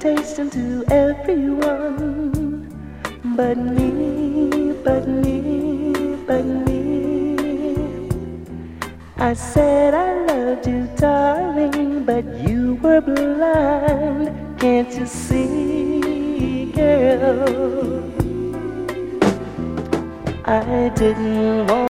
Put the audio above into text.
temptation to everyone, but me, but me, but me. I said I loved you, darling, but you were blind. Can't you see, girl? I didn't want